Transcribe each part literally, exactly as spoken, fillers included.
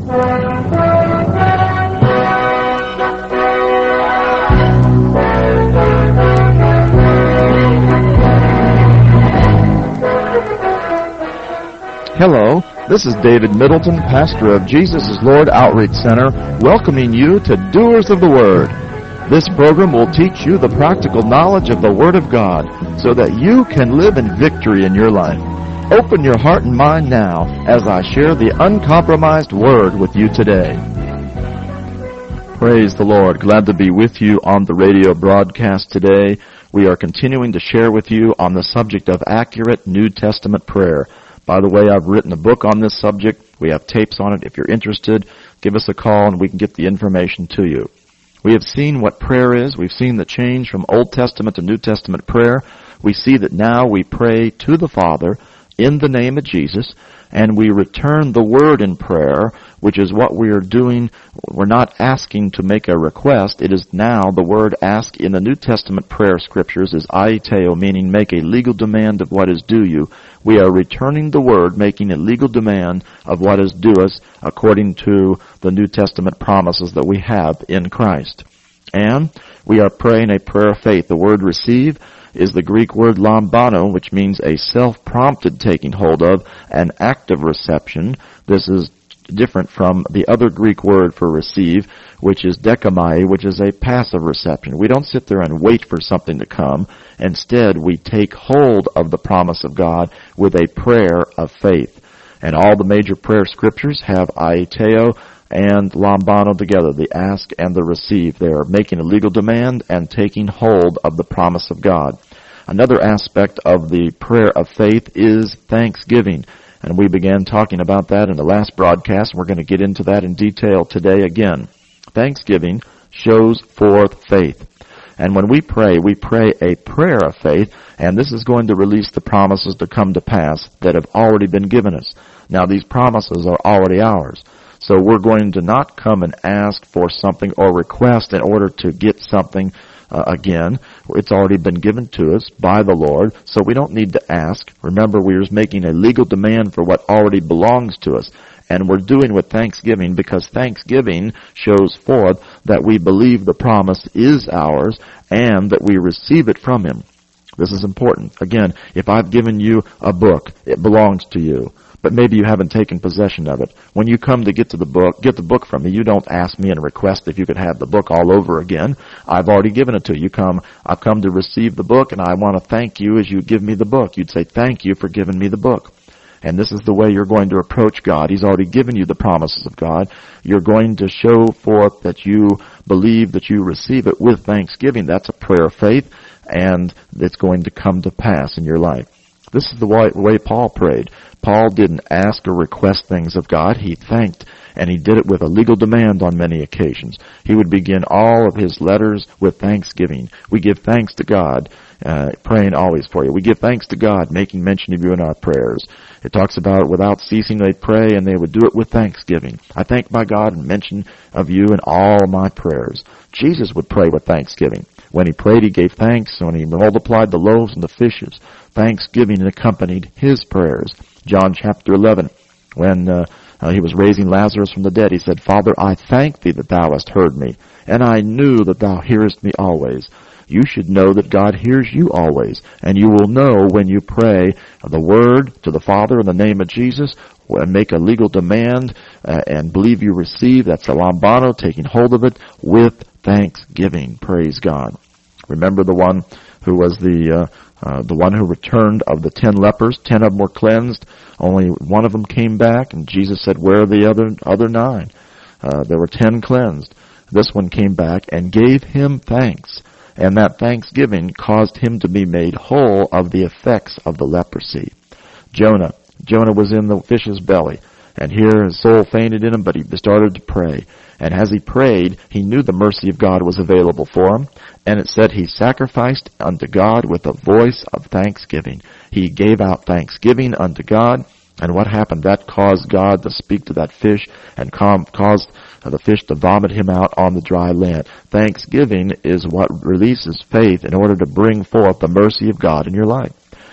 Hello, this is David Middleton, pastor of Jesus is Lord Outreach Center, welcoming you to Doers of the Word. This program will teach you the practical knowledge of the Word of God so that you can live in victory in your life. Open your heart and mind now as I share the uncompromised Word with you today. Praise the Lord. Glad to be with you on the radio broadcast today. We are continuing to share with you on the subject of accurate New Testament prayer. By the way, I've written a book on this subject. We have tapes on it. If you're interested, give us a call and we can get the information to you. We have seen what prayer is. We've seen the change from Old Testament to New Testament prayer. We see that now we pray to the Father in the name of Jesus, and we return the word in prayer, which is what we are doing. We're not asking to make a request. It is now the word ask in the New Testament prayer scriptures is aiteo, meaning make a legal demand of what is due you. We are returning the word, making a legal demand of what is due us according to the New Testament promises that we have in Christ. And we are praying a prayer of faith. The word receive is the Greek word lambano, which means a self-prompted taking hold of, an active reception. This is different from the other Greek word for receive, which is dekamai, which is a passive reception. We don't sit there and wait for something to come. Instead, we take hold of the promise of God with a prayer of faith. And all the major prayer scriptures have aiteo and lambano together, the ask and the receive. They are making a legal demand and taking hold of the promise of God. Another aspect of the prayer of faith is thanksgiving. And we began talking about that in the last broadcast. We're going to get into that in detail today again. Thanksgiving shows forth faith. And when we pray, we pray a prayer of faith, and this is going to release the promises to come to pass that have already been given us. Now, these promises are already ours. So we're going to not come and ask for something or request in order to get something uh, again. It's already been given to us by the Lord, so we don't need to ask. Remember, we're just making a legal demand for what already belongs to us. And we're doing with thanksgiving because thanksgiving shows forth that we believe the promise is ours and that we receive it from Him. This is important. Again, if I've given you a book, it belongs to you. But maybe you haven't taken possession of it. When you come to get to the book, get the book from me, you don't ask me and request if you could have the book all over again. I've already given it to you. You come, I've come to receive the book, and I want to thank you as you give me the book. You'd say, thank you for giving me the book. And this is the way you're going to approach God. He's already given you the promises of God. You're going to show forth that you believe that you receive it with thanksgiving. That's a prayer of faith, and it's going to come to pass in your life. This is the way, way Paul prayed. Paul didn't ask or request things of God. He thanked, and he did it with a legal demand on many occasions. He would begin all of his letters with thanksgiving. We give thanks to God, uh, praying always for you. We give thanks to God, making mention of you in our prayers. It talks about without ceasing they'd pray, and they would do it with thanksgiving. I thank my God and mention of you in all my prayers. Jesus would pray with thanksgiving. When he prayed, he gave thanks. When he multiplied the loaves and the fishes, thanksgiving accompanied his prayers. John chapter eleven, when uh, uh, he was raising Lazarus from the dead, he said, Father, I thank thee that thou hast heard me, and I knew that thou hearest me always. You should know that God hears you always, and you will know when you pray the word to the Father in the name of Jesus, and make a legal demand uh, and believe you receive. That's a lambano, taking hold of it with thanksgiving. Praise God. Remember the one who was the uh, uh, the one who returned of the ten lepers. Ten of them were cleansed. Only one of them came back, and Jesus said, where are the other other nine? Uh, there were ten cleansed. This one came back and gave him thanks. And that thanksgiving caused him to be made whole of the effects of the leprosy. Jonah. Jonah was in the fish's belly. And here his soul fainted in him, but he started to pray. And as he prayed, he knew the mercy of God was available for him. And it said he sacrificed unto God with a voice of thanksgiving. He gave out thanksgiving unto God. And what happened? That caused God to speak to that fish and caused the fish to vomit him out on the dry land. Thanksgiving is what releases faith in order to bring forth the mercy of God in your life.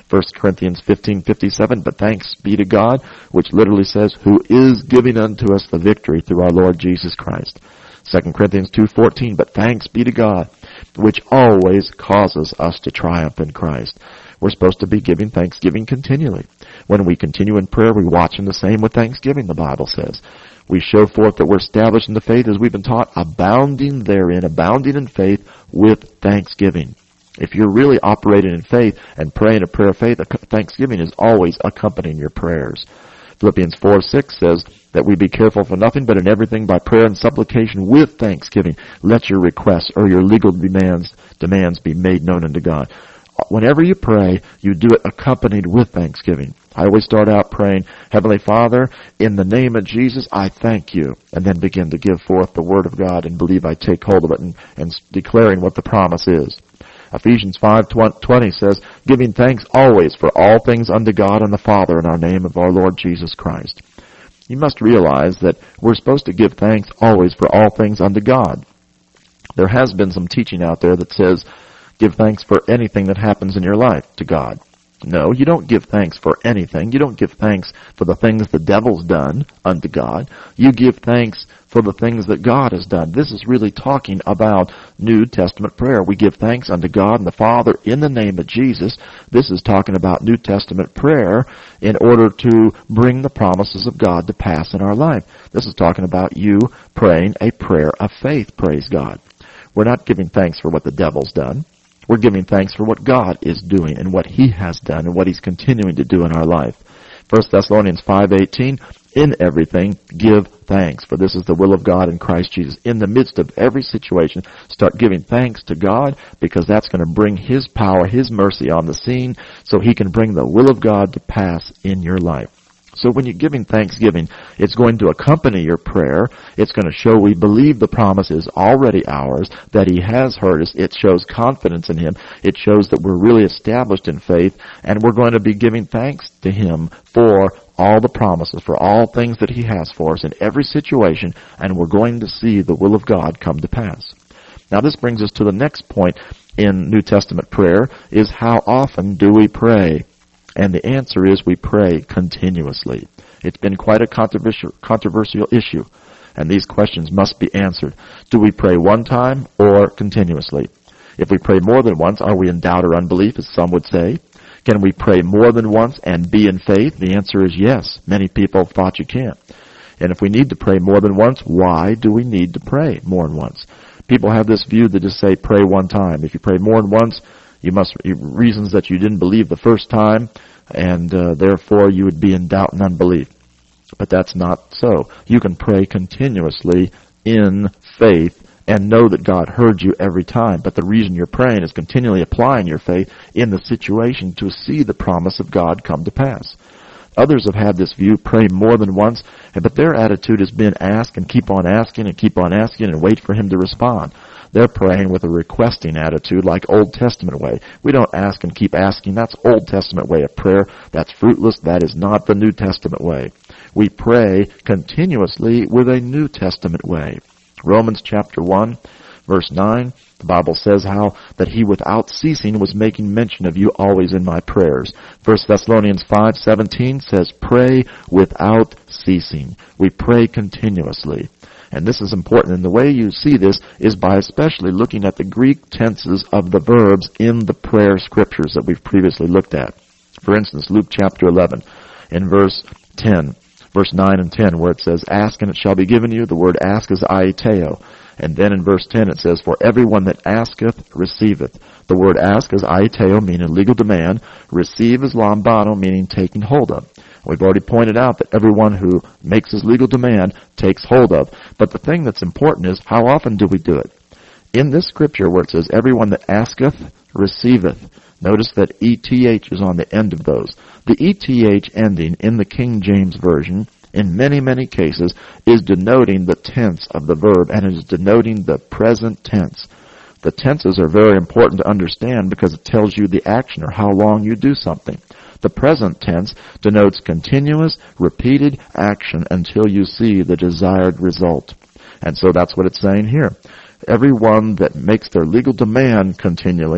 First Corinthians fifteen fifty-seven, but thanks be to God, which literally says, who is giving unto us the victory through our Lord Jesus Christ. Second Corinthians two fourteen, but thanks be to God, which always causes us to triumph in Christ. We're supposed to be giving thanksgiving continually. When we continue in prayer, we watch in the same with thanksgiving, the Bible says. We show forth that we're established in the faith as we've been taught, abounding therein, abounding in faith with thanksgiving. If you're really operating in faith and praying a prayer of faith, thanksgiving is always accompanying your prayers. Philippians four six says that we be careful for nothing, but in everything by prayer and supplication with thanksgiving, let your requests or your legal demands, demands be made known unto God. Whenever you pray, you do it accompanied with thanksgiving. I always start out praying, Heavenly Father, in the name of Jesus, I thank you, and then begin to give forth the Word of God and believe I take hold of it and, and declaring what the promise is. Ephesians five twenty says, giving thanks always for all things unto God and the Father in our name of our Lord Jesus Christ. You must realize that we're supposed to give thanks always for all things unto God. There has been some teaching out there that says, give thanks for anything that happens in your life to God. No, you don't give thanks for anything. You don't give thanks for the things the devil's done unto God. You give thanks for the things that God has done. This is really talking about New Testament prayer. We give thanks unto God and the Father in the name of Jesus. This is talking about New Testament prayer in order to bring the promises of God to pass in our life. This is talking about you praying a prayer of faith, praise God. We're not giving thanks for what the devil's done. We're giving thanks for what God is doing and what He has done and what He's continuing to do in our life. First Thessalonians five eighteen, in everything give thanks, for this is the will of God in Christ Jesus. In the midst of every situation, start giving thanks to God, because that's going to bring His power, His mercy on the scene, so He can bring the will of God to pass in your life. So when you're giving thanksgiving, it's going to accompany your prayer. It's going to show we believe the promise is already ours, that He has heard us. It shows confidence in Him. It shows that we're really established in faith, and we're going to be giving thanks to Him for all the promises, for all things that He has for us in every situation, and we're going to see the will of God come to pass. Now this brings us to the next point in New Testament prayer, is how often do we pray? And the answer is we pray continuously. It's been quite a controversial, controversial issue, and these questions must be answered. Do we pray one time or continuously? If we pray more than once, are we in doubt or unbelief, as some would say? Can we pray more than once and be in faith? The answer is yes. Many people thought you can't. And if we need to pray more than once, why do we need to pray more than once? People have this view that just say pray one time. If you pray more than once, you must, reasons that you didn't believe the first time, and uh, therefore you would be in doubt and unbelief. But that's not so. You can pray continuously in faith and know that God heard you every time. But the reason you're praying is continually applying your faith in the situation to see the promise of God come to pass. Others have had this view, pray more than once, but their attitude has been ask and keep on asking and keep on asking and wait for Him to respond. They're praying with a requesting attitude, like Old Testament way. We don't ask and keep asking. That's Old Testament way of prayer. That's fruitless. That is not the New Testament way. We pray continuously with a New Testament way. Romans chapter one, verse nine, the Bible says how that He without ceasing was making mention of you always in my prayers. First Thessalonians five seventeen says, pray without ceasing. We pray continuously. And this is important, and the way you see this is by especially looking at the Greek tenses of the verbs in the prayer scriptures that we've previously looked at. For instance, Luke chapter eleven, in verse ten, verse nine and ten, where it says, ask and it shall be given you. The word ask is aiteo. And then in verse ten it says, for everyone that asketh receiveth. The word ask is aiteo, meaning legal demand. Receive is lambano, meaning taking hold of. We've already pointed out that everyone who makes his legal demand takes hold of. But the thing that's important is, how often do we do it? In this scripture where it says, everyone that asketh, receiveth, notice that E T H is on the end of those. The E T H ending in the King James Version, in many, many cases, is denoting the tense of the verb, and it is denoting the present tense. The tenses are very important to understand because it tells you the action or how long you do something. The present tense denotes continuous, repeated action until you see the desired result. And so that's what it's saying here. Everyone that makes their legal demand continually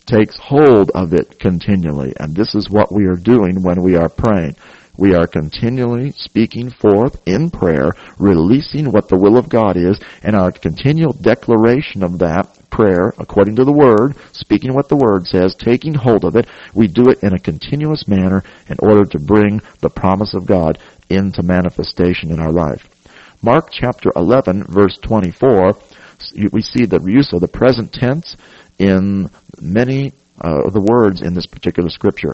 takes hold of it continually. And this is what we are doing when we are praying. We are continually speaking forth in prayer, releasing what the will of God is, and our continual declaration of that prayer, according to the Word, speaking what the Word says, taking hold of it. We do it in a continuous manner in order to bring the promise of God into manifestation in our life. Mark chapter eleven, verse twenty-four, we see the use of the present tense in many uh, of the words in this particular scripture.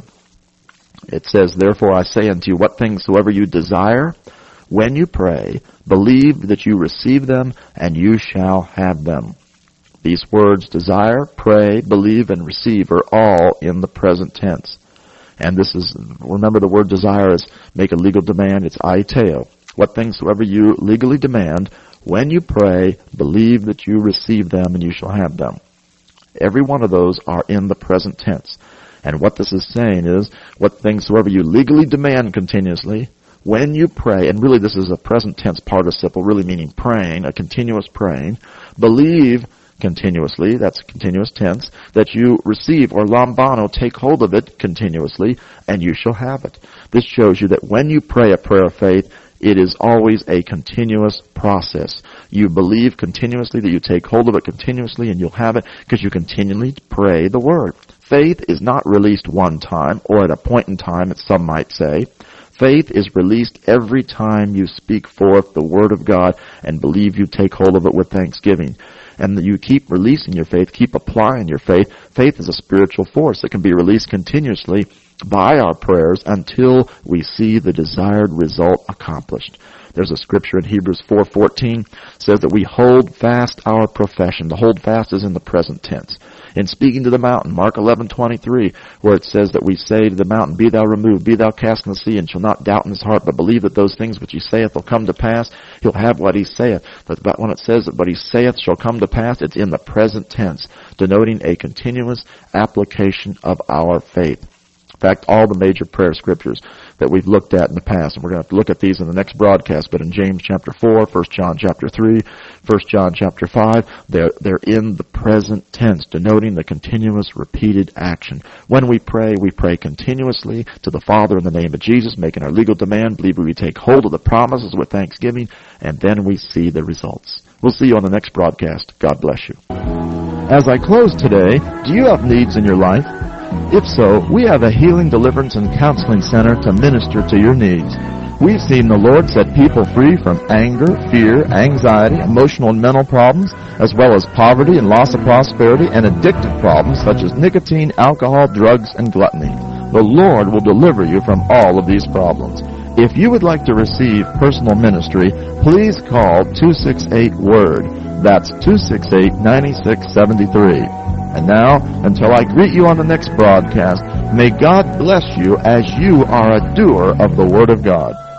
It says, "Therefore I say unto you, what things soever you desire, when you pray, believe that you receive them, and you shall have them." These words, desire, pray, believe, and receive, are all in the present tense. And this is, remember the word desire is make a legal demand, it's aiteo. What things soever you legally demand, when you pray, believe that you receive them, and you shall have them. Every one of those are in the present tense. And what this is saying is, what things soever you legally demand continuously, when you pray, and really this is a present tense participle, really meaning praying, a continuous praying, believe continuously, that's continuous tense, that you receive, or lambano, take hold of it continuously, and you shall have it. This shows you that when you pray a prayer of faith, it is always a continuous process. You believe continuously, that you take hold of it continuously, and you'll have it, because you continually pray the Word. Faith is not released one time, or at a point in time, as some might say. Faith is released every time you speak forth the Word of God and believe you take hold of it with thanksgiving. And you keep releasing your faith, keep applying your faith. Faith is a spiritual force that can be released continuously by our prayers until we see the desired result accomplished. There's a scripture in Hebrews four fourteen says that we hold fast our profession. The hold fast is in the present tense. In speaking to the mountain, Mark eleven twenty-three, where it says that we say to the mountain, "Be thou removed, be thou cast in the sea, and shall not doubt in his heart, but believe that those things which he saith will come to pass." He'll have what he saith. But when it says that what he saith shall come to pass, it's in the present tense, denoting a continuous application of our faith. In fact, all the major prayer scriptures that we've looked at in the past, and we're going to have to look at these in the next broadcast, but in James chapter four, First John chapter three, First John chapter five, they're, they're in the present tense, denoting the continuous repeated action. When we pray, we pray continuously to the Father in the name of Jesus, making our legal demand, believe we take hold of the promises with thanksgiving, and then we see the results. We'll see you on the next broadcast. God bless you. As I close today, do you have needs in your life? If so, we have a healing, deliverance, and counseling center to minister to your needs. We've seen the Lord set people free from anger, fear, anxiety, emotional and mental problems, as well as poverty and loss of prosperity and addictive problems such as nicotine, alcohol, drugs, and gluttony. The Lord will deliver you from all of these problems. If you would like to receive personal ministry, please call two six eight WORD. That's two six eight, nine six seven three. And now, until I greet you on the next broadcast, may God bless you as you are a doer of the Word of God.